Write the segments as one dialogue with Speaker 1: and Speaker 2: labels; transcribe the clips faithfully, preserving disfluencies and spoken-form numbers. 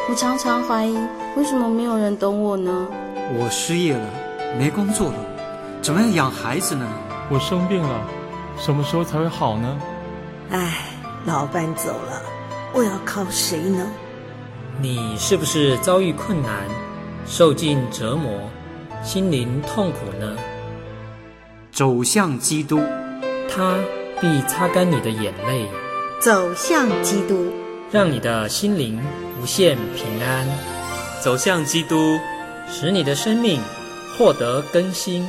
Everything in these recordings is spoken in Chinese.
Speaker 1: 我常常怀疑，为什么没有人懂我呢？
Speaker 2: 我失业了，没工作了，怎么样养孩子呢？
Speaker 3: 我生病了，什么时候才会好呢？
Speaker 4: 唉，老板走了，我要靠谁呢？
Speaker 5: 你是不是遭遇困难，受尽折磨，心灵痛苦呢？
Speaker 2: 走向基督，
Speaker 5: 他必擦干你的眼泪，
Speaker 4: 走向基督，
Speaker 5: 让你的心灵无限平安。
Speaker 6: 走向基督，
Speaker 5: 使你的生命获得更新。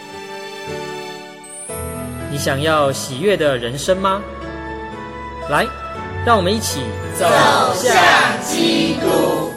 Speaker 5: 你想要喜悦的人生吗？来，让我们一起
Speaker 7: 走向基督。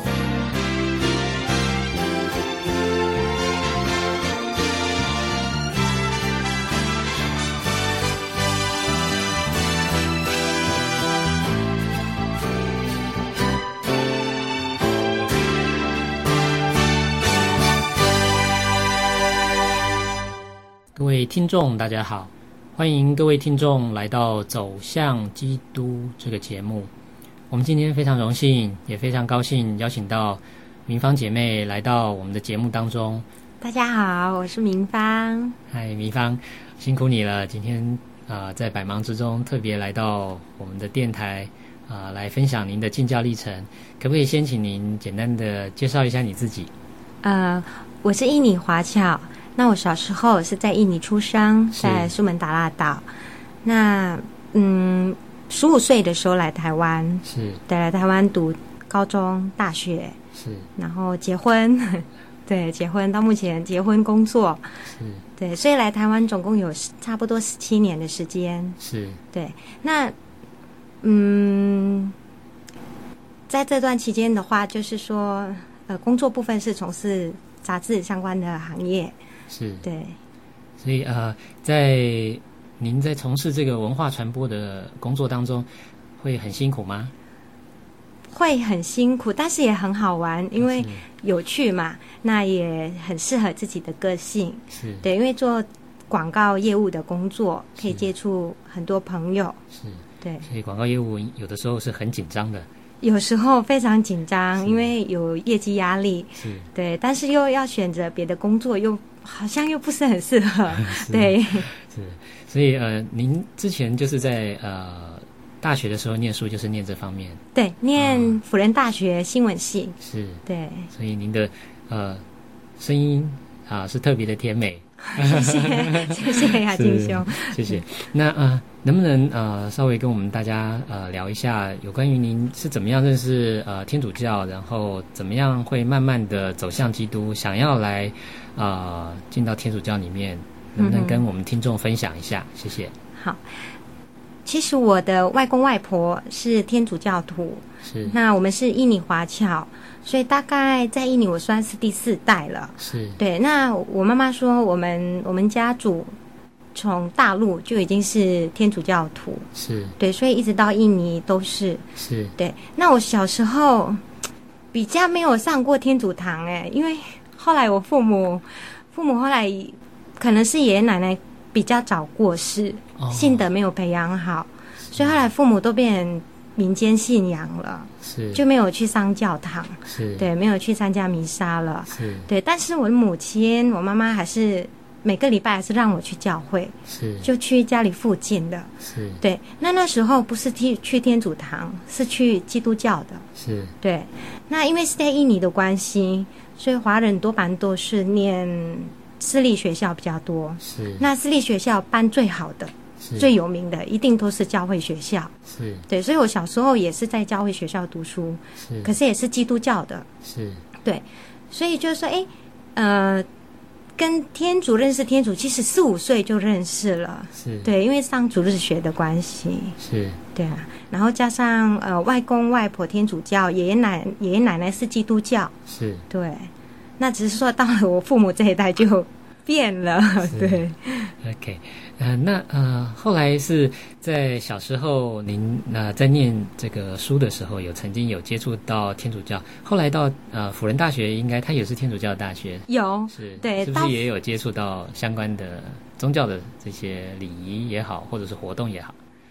Speaker 5: 各位听众大家好，欢迎各位听众来到走向基督这个节目。我们今天非常荣幸也非常高兴邀请到明芳姐妹来到我们的节目当中。
Speaker 8: 大家好，我是明芳。
Speaker 5: 嗨，明芳，辛苦你了，今天啊、呃、在百忙之中特别来到我们的电台啊、呃、来分享您的进教历程。可不可以先请您简单的介绍一下你自己？
Speaker 8: 呃，我是印尼华侨，那我小时候是在印尼出生，在苏门答腊岛。那嗯，十五岁的时候来台湾，
Speaker 5: 是
Speaker 8: 对，来台湾读高中、大学，
Speaker 5: 是，
Speaker 8: 然后结婚，对，结婚到目前结婚工作，
Speaker 5: 是，
Speaker 8: 对，所以来台湾总共有差不多十七年的时间，
Speaker 5: 是，
Speaker 8: 对。那嗯，在这段期间的话，就是说，呃，工作部分是从事杂志相关的行业。
Speaker 5: 是，
Speaker 8: 对，
Speaker 5: 所以呃，在您在从事这个文化传播的工作当中，会很辛苦吗？
Speaker 8: 会很辛苦，但是也很好玩，因为有趣嘛，那也很适合自己的个性。
Speaker 5: 是，
Speaker 8: 对，因为做广告业务的工作，可以接触很多朋友。
Speaker 5: 是，
Speaker 8: 对，
Speaker 5: 所以广告业务有的时候是很紧张的。
Speaker 8: 有时候非常紧张，因为有业绩压力。
Speaker 5: 是，
Speaker 8: 对，但是又要选择别的工作，又好像又不是很适合。对，
Speaker 5: 是，所以呃，您之前就是在呃大学的时候念书，就是念这方面。
Speaker 8: 对，念辅仁大学新闻系。
Speaker 5: 是，
Speaker 8: 对，
Speaker 5: 所以您的呃声音啊是特别的甜美。
Speaker 8: 谢谢，谢谢雅静兄，
Speaker 5: 谢谢。那呃，能不能呃稍微跟我们大家呃聊一下有关于您是怎么样认识呃天主教，然后怎么样会慢慢的走向基督，想要来呃进到天主教里面，能不能跟我们听众分享一下？谢谢。
Speaker 8: 好，其实我的外公外婆是天主教徒，
Speaker 5: 是，
Speaker 8: 那我们是印尼华侨。所以大概在印尼我算是第四代了。
Speaker 5: 是，
Speaker 8: 对。那我妈妈说我们我们家族从大陆就已经是天主教徒。
Speaker 5: 是，
Speaker 8: 对，所以一直到印尼都是。
Speaker 5: 是，
Speaker 8: 对。那我小时候比较没有上过天主堂哎，因为后来我父母父母后来可能是爷爷奶奶比较早过世，哦、信德没有培养好，所以后来父母都变成民间信仰了，
Speaker 5: 是，
Speaker 8: 就没有去上教堂，
Speaker 5: 是，
Speaker 8: 对，没有去参加弥撒了，
Speaker 5: 是，对。
Speaker 8: 但是我的母亲，我妈妈还是每个礼拜还是让我去教会，
Speaker 5: 是，
Speaker 8: 就去家里附近的，
Speaker 5: 是，对。
Speaker 8: 那那时候不是去去天主堂，是去基督教的，
Speaker 5: 是，对。
Speaker 8: 那因为是在印尼的关系，所以华人多半都是念私立学校比较多，
Speaker 5: 是。那
Speaker 8: 私立学校班最好的。最有名的一定都是教会学校，
Speaker 5: 是，对，
Speaker 8: 所以我小时候也是在教会学校读书，
Speaker 5: 是，
Speaker 8: 可是也是基督教的，
Speaker 5: 是，对，
Speaker 8: 所以就是说，哎，呃，跟天主认识天主，其实四五岁就认识了，是，对，因为上主日学的关系，
Speaker 5: 是，对啊，
Speaker 8: 然后加上呃外公外婆天主教，爷爷奶爷爷奶奶是基督教，
Speaker 5: 是，对，
Speaker 8: 那只是说到了我父母这一代就变了，对
Speaker 5: ，OK。呃，那呃，后来是在小时候您呃在念这个书的时候，有曾经有接触到天主教，后来到呃辅仁大学，应该它也是天主教大学，
Speaker 8: 有，
Speaker 5: 是，
Speaker 8: 对，
Speaker 5: 是不是也有接触到相关的宗教的这些礼仪也好，或者是活动也好？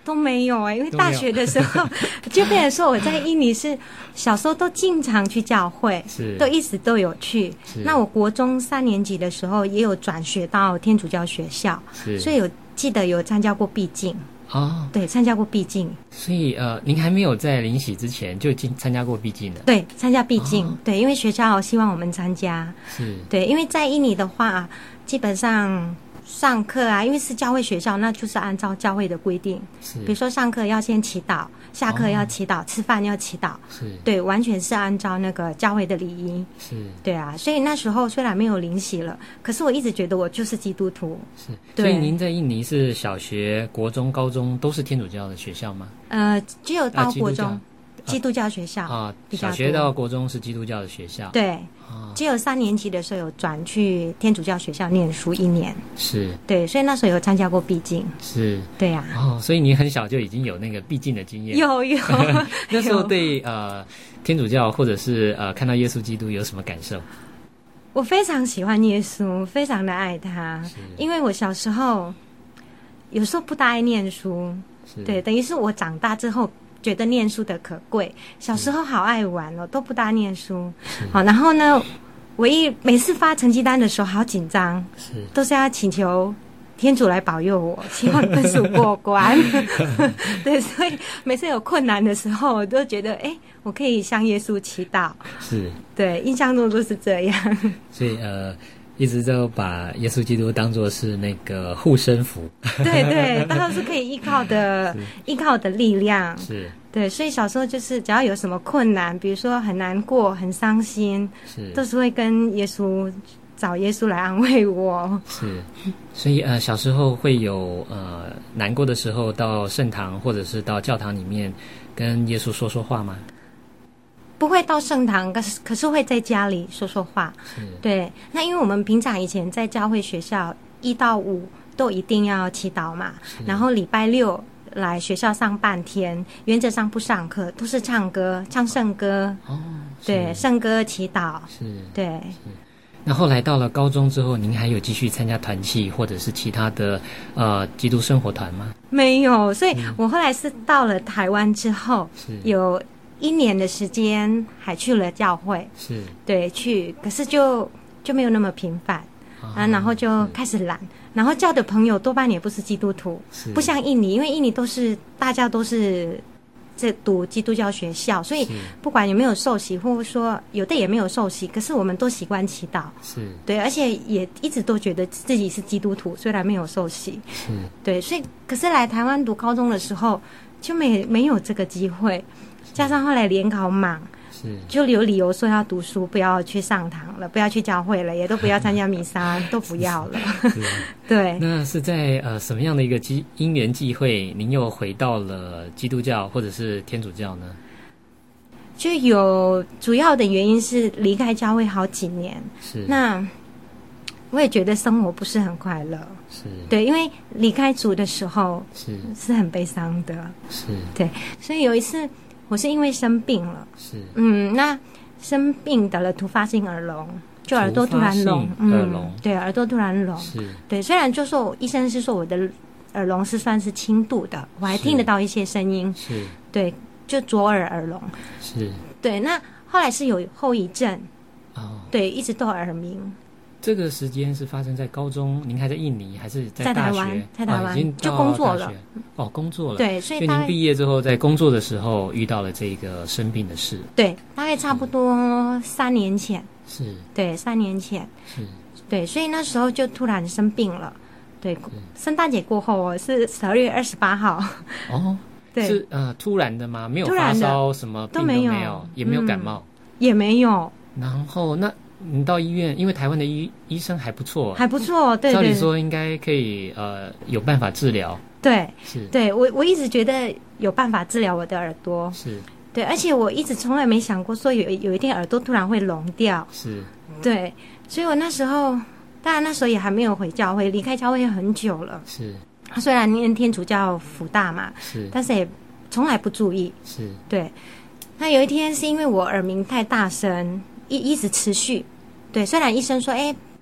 Speaker 8: 都没有哎、欸，因为大学的时候就变成说我在印尼是小时候都经常去教会，
Speaker 5: 是
Speaker 8: 都一直都有去。那我国中三年级的时候也有转学到天主教学校，
Speaker 5: 是
Speaker 8: 所以有记得有参加过毕竟。
Speaker 5: 哦，
Speaker 8: 对，参加过毕竟。
Speaker 5: 所以呃，您还没有在灵洗之前就已经参加过毕竟了？
Speaker 8: 对，参加毕竟、
Speaker 5: 哦，
Speaker 8: 对，因为学校希望我们参加。
Speaker 5: 是，
Speaker 8: 对，因为在印尼的话，基本上上课啊，因为是教会学校，那就是按照教会的规定，
Speaker 5: 是，
Speaker 8: 比如说上课要先祈祷，下课要祈祷，哦、吃饭要祈祷，
Speaker 5: 是，
Speaker 8: 对，完全是按照那个教会的礼仪，
Speaker 5: 是，
Speaker 8: 对啊，所以那时候虽然没有灵洗了，可是我一直觉得我就是基督徒，
Speaker 5: 是，
Speaker 8: 对。
Speaker 5: 所以您在印尼是小学、国中、高中都是天主教的学校吗？
Speaker 8: 呃，只有到国中。
Speaker 5: 啊
Speaker 8: 基督教学校
Speaker 5: 啊，小学到国中是基督教的学校，
Speaker 8: 对，
Speaker 5: 啊，
Speaker 8: 只有三年级的时候有转去天主教学校念书一年，
Speaker 5: 是，
Speaker 8: 对，所以那时候有参加过毕竟，
Speaker 5: 是，
Speaker 8: 对呀、
Speaker 5: 啊，哦，所以你很小就已经有那个毕竟的经验，
Speaker 8: 有有，
Speaker 5: 那时候对呃天主教或者是呃看到耶稣基督有什么感受？
Speaker 8: 我非常喜欢耶稣，非常的爱他，因为我小时候有时候不大爱念书，对，等于是我长大之后觉得念书的可贵，小时候好爱玩哦，都不大念书。好，然后呢，我一每次发成绩单的时候好紧张，
Speaker 5: 是
Speaker 8: 都是要请求天主来保佑我，希望分数过关。对，所以每次有困难的时候，我都觉得，哎，我可以向耶稣祈祷。
Speaker 5: 是，
Speaker 8: 对，印象中都是这样。
Speaker 5: 所以呃。一直都把耶稣基督当作是那个护身符，
Speaker 8: 对对，当然是可以依靠的，依靠的力量。
Speaker 5: 是，
Speaker 8: 对，所以小时候就是只要有什么困难，比如说很难过、很伤心，
Speaker 5: 是，
Speaker 8: 都是会跟耶稣找耶稣来安慰我。
Speaker 5: 是，所以呃，小时候会有呃难过的时候到圣堂或者是到教堂里面跟耶稣说说话吗？
Speaker 8: 不会到圣堂，可是可是会在家里说说话。对，那因为我们平常以前在教会学校一到五都一定要祈祷嘛，然后礼拜六来学校上半天，原则上不上课，都是唱歌，唱圣歌。
Speaker 5: 哦，
Speaker 8: 对，圣歌祈祷。
Speaker 5: 是，
Speaker 8: 对。
Speaker 5: 是。那后来到了高中之后，您还有继续参加团契或者是其他的呃基督生活团吗？
Speaker 8: 没有，所以我后来是到了台湾之后，
Speaker 5: 是
Speaker 8: 有一年的时间还去了教会，
Speaker 5: 是，
Speaker 8: 对，去，可是就就没有那么频繁，啊，然后就开始懒，然后交的朋友多半也不是基督徒，不像印尼，因为印尼都是大家都是在读基督教学校，所以不管有没有受洗，或者说有的也没有受洗，可是我们都习惯祈祷，
Speaker 5: 是，
Speaker 8: 对，而且也一直都觉得自己是基督徒，虽然没有受洗，
Speaker 5: 是，
Speaker 8: 对，所以可是来台湾读高中的时候就没没有这个机会。加上后来联考忙，
Speaker 5: 是
Speaker 8: 就有理由说要读书，不要去上堂了，不要去教会了，也都不要参加弥撒，都不要了。对。
Speaker 5: 那是在呃什么样的一个机因缘际会，您又回到了基督教或者是天主教呢？
Speaker 8: 就有主要的原因是离开教会好几年，
Speaker 5: 是
Speaker 8: 那我也觉得生活不是很快乐。
Speaker 5: 是，
Speaker 8: 对，因为离开主的时候
Speaker 5: 是
Speaker 8: 是很悲伤的。
Speaker 5: 是，
Speaker 8: 对，所以有一次。我是因为生病了，
Speaker 5: 是，
Speaker 8: 嗯，那生病得了突发性耳聋，就耳朵突然聋，
Speaker 5: 耳聋、
Speaker 8: 嗯，对，耳朵突然聋，
Speaker 5: 是，
Speaker 8: 对，虽然就说我医生是说我的耳聋是算是轻度的，我还听得到一些声音，
Speaker 5: 是，
Speaker 8: 对，就左耳耳聋，
Speaker 5: 是，
Speaker 8: 对，那后来是有后遗症，
Speaker 5: 哦，
Speaker 8: 对，一直都耳鸣。
Speaker 5: 这个时间是发生在高中，您还在印尼还是在大学？
Speaker 8: 在台湾，在台湾、
Speaker 5: 啊、已经
Speaker 8: 就工作了。
Speaker 5: 哦，工作了。
Speaker 8: 对，所以
Speaker 5: 您毕业之后，在工作的时候遇到了这个生病的事。
Speaker 8: 对，大概差不多三年前。
Speaker 5: 是。
Speaker 8: 对，三年前。
Speaker 5: 是。
Speaker 8: 对，所以那时候就突然生病了。对，圣诞节过后，我是十二月二十八号。
Speaker 5: 哦。
Speaker 8: 对。
Speaker 5: 是呃突然的吗？没有发烧，什么病都没有，没有也没有感冒、
Speaker 8: 嗯，也没有。
Speaker 5: 然后那。你到医院，因为台湾的医医生还不错，
Speaker 8: 还不错，对，
Speaker 5: 照理说应该可以呃有办法治疗。
Speaker 8: 对，
Speaker 5: 是，
Speaker 8: 对我我一直觉得有办法治疗我的耳朵，
Speaker 5: 是
Speaker 8: 对，而且我一直从来没想过说有有一天耳朵突然会聋掉，
Speaker 5: 是，
Speaker 8: 对，所以我那时候当然那时候也还没有回教会，离开教会很久了，
Speaker 5: 是，
Speaker 8: 虽然念天主教辅大嘛，
Speaker 5: 是，
Speaker 8: 但是也从来不注意，
Speaker 5: 是，
Speaker 8: 对。那有一天是因为我耳鸣太大声，一一直持续。对，虽然医生说，哎，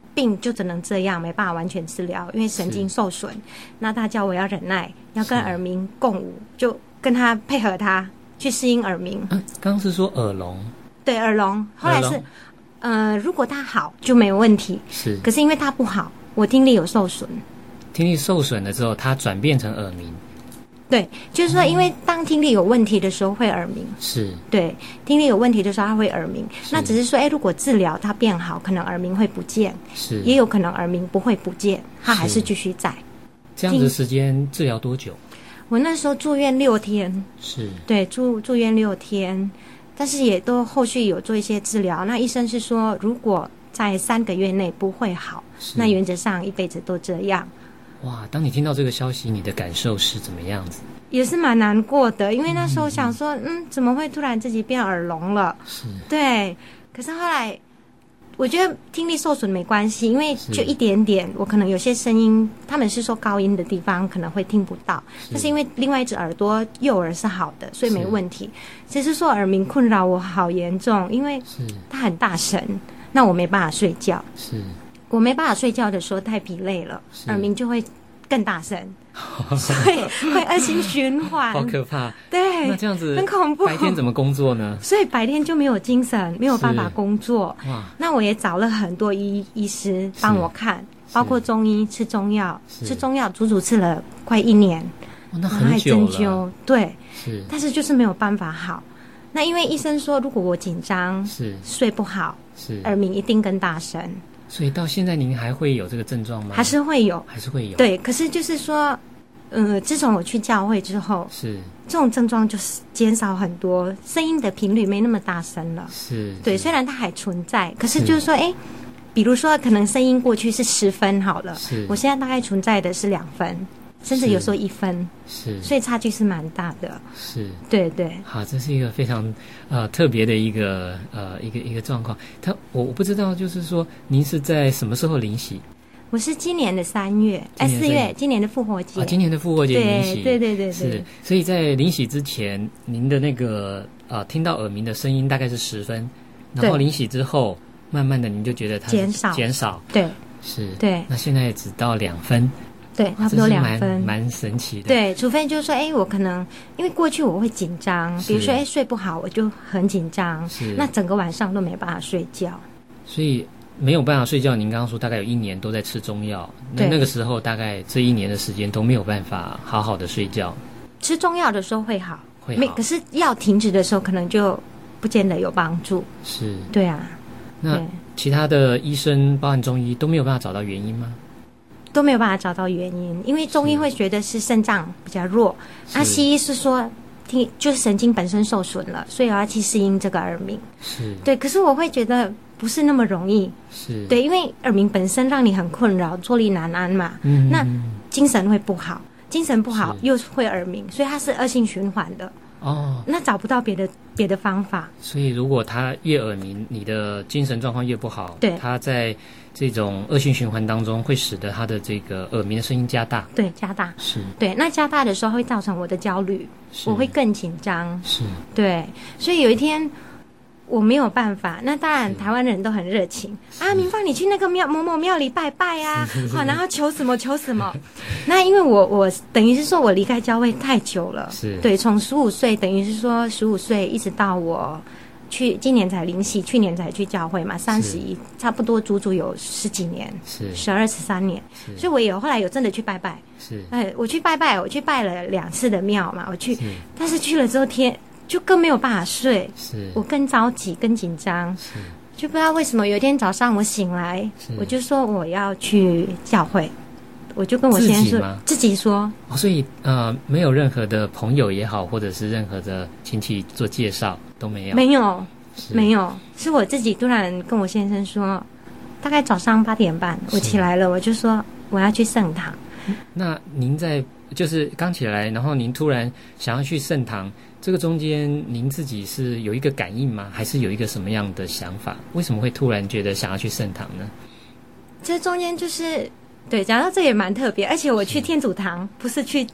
Speaker 8: 病就只能这样，没办法完全治疗，因为神经受损。那他叫我要忍耐，要跟耳鸣共舞，就跟他配合他去适应耳鸣。
Speaker 5: 啊，刚刚是说耳聋？
Speaker 8: 对，耳聋。后来是，呃，如果他好就没有问题。
Speaker 5: 是。
Speaker 8: 可是因为他不好，我听力有受损。
Speaker 5: 听力受损了之后，它转变成耳鸣。
Speaker 8: 对，就是说，因为当听力有问题的时候会耳鸣，
Speaker 5: 是
Speaker 8: 对，听力有问题的时候它会耳鸣。那只是说，哎，如果治疗它变好，可能耳鸣会不见，
Speaker 5: 是，
Speaker 8: 也有可能耳鸣不会不见，它还是继续在。
Speaker 5: 这样子时间治疗多久？
Speaker 8: 我那时候住院六天，
Speaker 5: 是，
Speaker 8: 对，住住院六天，但是也都后续有做一些治疗。那医生是说，如果在三个月内不会好，那原则上一辈子都这样。
Speaker 5: 哇！当你听到这个消息，你的感受是怎么样子？
Speaker 8: 也是蛮难过的，因为那时候想说，嗯, 嗯，怎么会突然自己变耳聋了？
Speaker 5: 是，
Speaker 8: 对。可是后来，我觉得听力受损没关系，因为就一点点，我可能有些声音，他们是说高音的地方可能会听不到，但是因为另外一只耳朵右耳是好的，所以没问题。只是说耳鸣困扰我好严重，因为它很大声，那我没办法睡觉。
Speaker 5: 是。
Speaker 8: 我没办法睡觉的时候太疲累了，耳鸣就会更大声，所以会恶性循环，
Speaker 5: 好可怕。
Speaker 8: 对，
Speaker 5: 那这样子
Speaker 8: 很恐怖。
Speaker 5: 白天怎么工作呢？
Speaker 8: 所以白天就没有精神，没有办法工作。哇！那我也找了很多医医师帮我看，包括中医，吃中药，吃中药足足吃了快一年，
Speaker 5: 哦、那很久了。
Speaker 8: 针灸，对，
Speaker 5: 是，
Speaker 8: 但是就是没有办法好。那因为医生说，如果我紧张，
Speaker 5: 是
Speaker 8: 睡不好，
Speaker 5: 是
Speaker 8: 耳鸣一定更大声。
Speaker 5: 所以到现在您还会有这个症状吗？
Speaker 8: 还是会有，
Speaker 5: 还是会有。
Speaker 8: 对，可是就是说，呃，自从我去教会之后，
Speaker 5: 是
Speaker 8: 这种症状就是减少很多，声音的频率没那么大声了。
Speaker 5: 是，
Speaker 8: 对，虽然它还存在，可是就是说，哎，比如说可能声音过去是十分好了，
Speaker 5: 是，
Speaker 8: 我现在大概存在的是两分。甚至有时候一分，
Speaker 5: 是，
Speaker 8: 所以差距是蛮大的。
Speaker 5: 是，
Speaker 8: 对对。
Speaker 5: 好，这是一个非常呃特别的一个呃一个一个状况。他我我不知道，就是说您是在什么时候领洗？
Speaker 8: 我是今年的三月，哎四月，今年的复活节。
Speaker 5: 啊，今年的复活节领洗，
Speaker 8: 对对对对。
Speaker 5: 是，所以在领洗之前，您的那个呃听到耳鸣的声音大概是十分，然后领洗之后，慢慢的您就觉得它
Speaker 8: 减少
Speaker 5: 减少，
Speaker 8: 对，
Speaker 5: 是，
Speaker 8: 对。
Speaker 5: 那现在只到两分。
Speaker 8: 对，差不多两分，
Speaker 5: 蛮神奇的。
Speaker 8: 对，除非就是说，哎，我可能因为过去我会紧张，比如说，哎，睡不好，我就很紧张，那整个晚上都没办法睡觉。
Speaker 5: 所以没有办法睡觉。您刚刚说大概有一年都在吃中药，那那个时候大概这一年的时间都没有办法好好的睡觉。
Speaker 8: 吃中药的时候会好，
Speaker 5: 会好，
Speaker 8: 可是药停止的时候可能就不见得有帮助。
Speaker 5: 是，
Speaker 8: 对啊。
Speaker 5: 那其他的医生，包含中医，都没有办法找到原因吗？
Speaker 8: 都没有办法找到原因，因为中医会觉得是肾脏比较弱，那西医是说听就是神经本身受损了，所以我要去适应这个耳鸣。
Speaker 5: 是，
Speaker 8: 对，可是我会觉得不是那么容易。
Speaker 5: 是，
Speaker 8: 对，因为耳鸣本身让你很困扰，坐立难安嘛。嗯，那精神会不好，精神不好又会耳鸣，所以它是恶性循环的。哦，那找不到别的别的方法。
Speaker 5: 所以如果他越耳鸣，你的精神状况越不好，
Speaker 8: 对，
Speaker 5: 他在这种恶性循环当中，会使得他的这个耳鸣的声音加大。
Speaker 8: 对，加大
Speaker 5: 是。
Speaker 8: 对，那加大的时候会造成我的焦虑，我会更紧张。
Speaker 5: 是。
Speaker 8: 对，所以有一天我没有办法。那当然，台湾人都很热情啊，明芳你去那个庙某某庙里拜拜啊，好，然后求什么求什么。那因为我我等于是说我离开教会太久了，
Speaker 5: 是
Speaker 8: 对，从十五岁等于是说十五岁一直到我去今年才领洗，去年才去教会嘛，三十一，差不多足足有十几年，
Speaker 5: 是
Speaker 8: 十二十三年，所以我也有后来有真的去拜拜，
Speaker 5: 是，
Speaker 8: 哎，我去拜拜，我去拜了两次的庙嘛，我去，但是去了之后天就更没有办法睡，
Speaker 5: 是，
Speaker 8: 我更着急更紧张，
Speaker 5: 是，
Speaker 8: 就不知道为什么有一天早上我醒来，我就说我要去教会。我就跟我先生说，自己说、
Speaker 5: 哦，所以呃，没有任何的朋友也好，或者是任何的亲戚做介绍都没有，
Speaker 8: 没有，没有，是我自己突然跟我先生说，大概早上八点半我起来了，我就说我要去圣堂。
Speaker 5: 那您在就是刚起来，然后您突然想要去圣堂，这个中间您自己是有一个感应吗？还是有一个什么样的想法？为什么会突然觉得想要去圣堂呢？
Speaker 8: 这中间就是。对，讲到这也蛮特别，而且我去天主堂不是去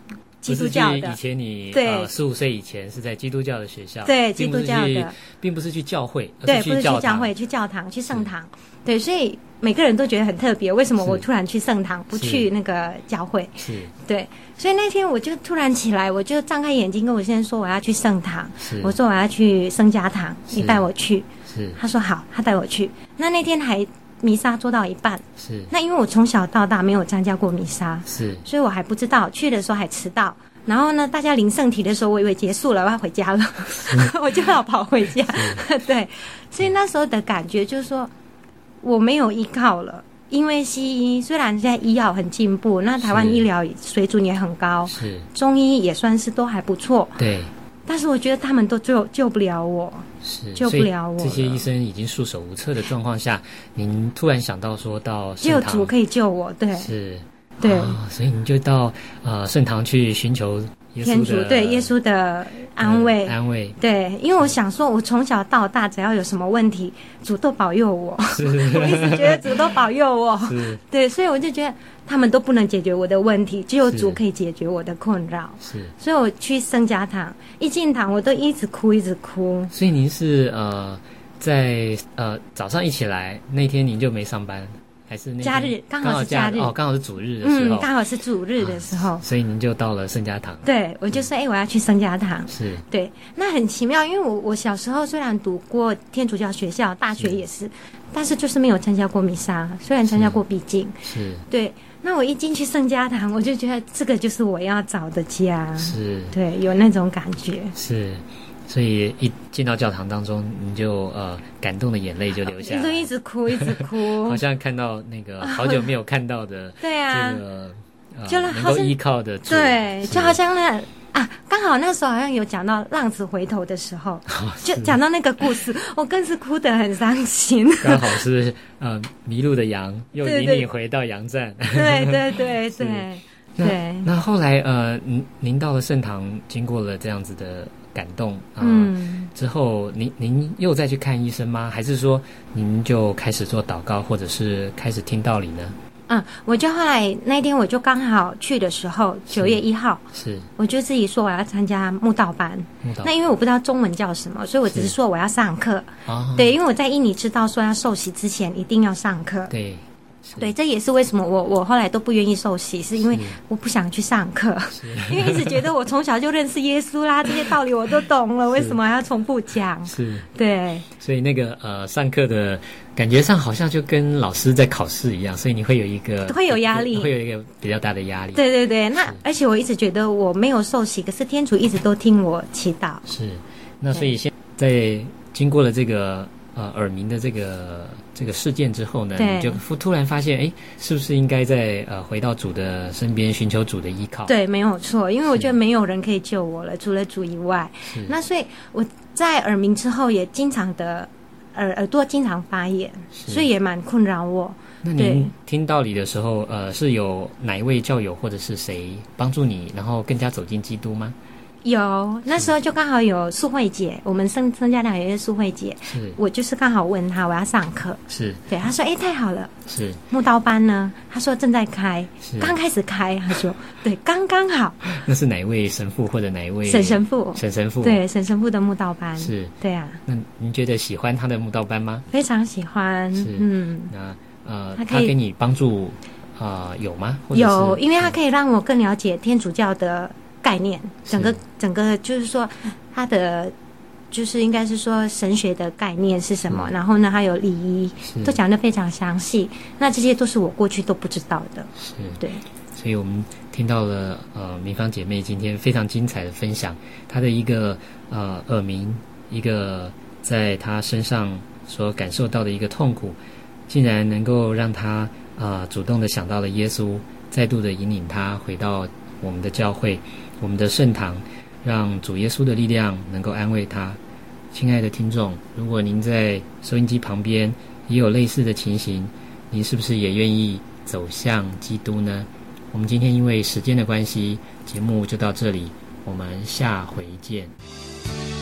Speaker 8: 基督教的。
Speaker 5: 以前你
Speaker 8: 对
Speaker 5: 呃十五岁以前是在基督教的学校，
Speaker 8: 对基督教的，
Speaker 5: 并不是去教会，
Speaker 8: 对，
Speaker 5: 而是
Speaker 8: 不是去
Speaker 5: 去教堂，
Speaker 8: 教会，去教堂，去圣堂。对，所以每个人都觉得很特别，为什么我突然去圣堂，不去那个教会？
Speaker 5: 是，
Speaker 8: 对，所以那天我就突然起来，我就张开眼睛跟我先生说我要去圣堂，我说我要去圣家堂，你带我去。
Speaker 5: 是，
Speaker 8: 他说好，他带我去。那那天还弥撒做到一半，
Speaker 5: 是。
Speaker 8: 那因为我从小到大没有参加过弥撒，
Speaker 5: 是，
Speaker 8: 所以我还不知道，去的时候还迟到。然后呢，大家领圣体的时候，我以为结束了，我要回家了，我就要跑回家。对，所以那时候的感觉就是说，我没有依靠了。因为西医虽然现在医药很进步，那台湾医疗水准也很高，
Speaker 5: 是
Speaker 8: 中医也算是都还不错，
Speaker 5: 对。
Speaker 8: 但是我觉得他们都救救不了我，
Speaker 5: 是
Speaker 8: 救不了我。
Speaker 5: 这些医生已经束手无策的状况下，您突然想到说到圣堂，
Speaker 8: 只有主可以救我，对，
Speaker 5: 是，
Speaker 8: 对，
Speaker 5: 哦、所以你就到呃圣堂去寻求耶稣的
Speaker 8: 天主对耶稣的安慰、
Speaker 5: 嗯、安慰，
Speaker 8: 对，因为我想说，我从小到大只要有什么问题，主都保佑我，我一直觉得主都保佑我，
Speaker 5: 是，
Speaker 8: 对，所以我就觉得他们都不能解决我的问题，只有主可以解决我的困扰，
Speaker 5: 是，
Speaker 8: 所以我去圣家堂，一进堂我都一直哭，一直哭。
Speaker 5: 所以您是呃在呃早上一起来那天您就没上班？还是那
Speaker 8: 假日，刚好是假日
Speaker 5: 哦，刚好是主日的时候，
Speaker 8: 嗯，刚好是主日的时候，
Speaker 5: 啊、所以您就到了圣家堂。
Speaker 8: 对，我就说，哎、欸，我要去圣家堂。
Speaker 5: 是，
Speaker 8: 对，那很奇妙，因为我我小时候虽然读过天主教学校，大学也是，是但是就是没有参加过弥撒，虽然参加过闭经，
Speaker 5: 是，
Speaker 8: 对。那我一进去圣家堂，我就觉得这个就是我要找的家，
Speaker 5: 是，
Speaker 8: 对，有那种感觉，
Speaker 5: 是。所以一进到教堂当中，你就呃感动的眼泪就流下来，
Speaker 8: 就一直哭，一直哭，
Speaker 5: 好像看到那个好久没有看到的，
Speaker 8: 对啊，
Speaker 5: 这个呃
Speaker 8: 就
Speaker 5: 能够依靠的主，
Speaker 8: 对，就好像那啊，刚好那时候好像有讲到浪子回头的时候，
Speaker 5: 哦、
Speaker 8: 就讲到那个故事，我更是哭得很伤心。
Speaker 5: 刚好是呃迷路的羊又领你回到羊站，
Speaker 8: 对对对对对。
Speaker 5: 那后来呃，您您到了圣堂，经过了这样子的感动啊、呃
Speaker 8: 嗯，
Speaker 5: 之后您您又再去看医生吗？还是说您就开始做祷告，或者是开始听道理呢？
Speaker 8: 嗯，我就后来那天我就刚好去的时候，九月一号，
Speaker 5: 是，
Speaker 8: 我就自己说我要参加慕道班。
Speaker 5: 慕道班，
Speaker 8: 那因为我不知道中文叫什么，所以我只是说我要上课。
Speaker 5: 啊，
Speaker 8: 对，因为我在印尼知道说要受洗之前一定要上课。
Speaker 5: 对。
Speaker 8: 对，这也是为什么我我后来都不愿意受洗，是因为我不想去上课，因为一直觉得我从小就认识耶稣啦，这些道理我都懂了，为什么还要重复讲？
Speaker 5: 是，
Speaker 8: 对，
Speaker 5: 所以那个呃，上课的感觉上好像就跟老师在考试一样，所以你会有一个
Speaker 8: 会有压力，
Speaker 5: 会有一个比较大的压力。
Speaker 8: 对对对，那而且我一直觉得我没有受洗，可是天主一直都听我祈祷。
Speaker 5: 是，那所以现在经过了这个呃耳鸣的这个。这个事件之后呢，你就突然发现，哎，是不是应该再呃回到主的身边，寻求主的依靠？
Speaker 8: 对，没有错，因为我觉得没有人可以救我了，除了主以外。那所以我在耳鸣之后，也经常的耳耳朵经常发炎，所以也蛮困扰我。
Speaker 5: 那您听道理的时候，呃，是有哪一位教友或者是谁帮助你，然后更加走进基督吗？
Speaker 8: 有，那时候就刚好有素慧姐，我们圣圣家堂有一个素慧姐，
Speaker 5: 是
Speaker 8: 我就是刚好问她我要上课，
Speaker 5: 是
Speaker 8: 对，她说哎、欸、太好了，
Speaker 5: 是
Speaker 8: 慕道班呢，她说正在开，刚开始开，她说对，刚刚好。
Speaker 5: 那是哪一位神父或者哪一位
Speaker 8: 沈神父？
Speaker 5: 沈神父，
Speaker 8: 对，沈神父的慕道班
Speaker 5: 是，
Speaker 8: 对啊。
Speaker 5: 那您觉得喜欢他的慕道班吗？
Speaker 8: 非常喜欢，
Speaker 5: 是
Speaker 8: 嗯，
Speaker 5: 那呃，他给你帮助啊、呃、有吗？或者
Speaker 8: 有，因为他可以让我更了解天主教的概念，整个整个就是说他的就是应该是说神学的概念是什么，嗯、然后呢还有礼仪都讲得非常详细，那这些都是我过去都不知道的，
Speaker 5: 是，
Speaker 8: 对，
Speaker 5: 所以我们听到了呃明芳姐妹今天非常精彩的分享，她的一个呃耳鸣，一个在她身上所感受到的一个痛苦，竟然能够让她呃主动的想到了耶稣，再度的引领她回到我们的教会，我们的圣堂，让主耶稣的力量能够安慰他。亲爱的听众，如果您在收音机旁边也有类似的情形，您是不是也愿意走向基督呢？我们今天因为时间的关系，节目就到这里，我们下回见。